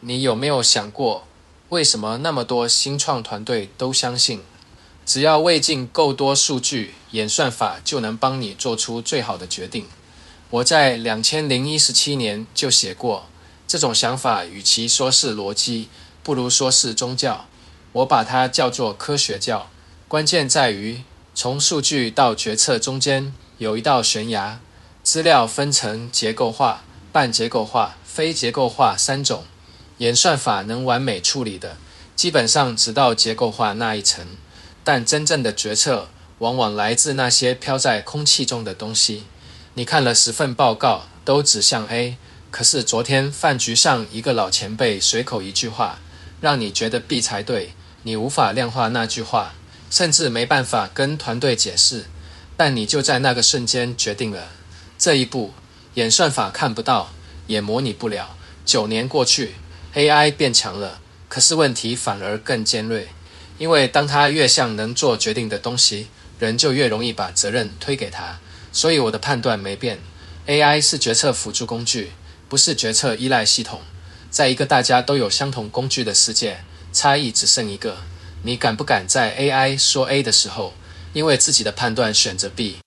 你有没有想过，为什么那么多新创团队都相信，只要喂进够多数据，演算法就能帮你做出最好的决定？我在2017年就写过，这种想法与其说是逻辑，不如说是宗教。我把它叫做科学教。关键在于，从数据到决策中间有一道悬崖，资料分成结构化、半结构化、非结构化3种。演算法能完美处理的，基本上只到结构化那一层，但真正的决策往往来自那些飘在空气中的东西。你看了10份报告，都指向 A， 可是昨天饭局上一个老前辈随口一句话，让你觉得 B 才对，你无法量化那句话，甚至没办法跟团队解释，但你就在那个瞬间决定了。这一步，演算法看不到，也模拟不了。9年过去， AI 变强了，可是问题反而更尖锐，因为当它越像能做决定的东西，人就越容易把责任推给它。所以我的判断没变， AI 是决策辅助工具，不是决策依赖系统。在一个大家都有相同工具的世界，差异只剩一个，你敢不敢在 AI 说 A 的时候，因为自己的判断选择 B？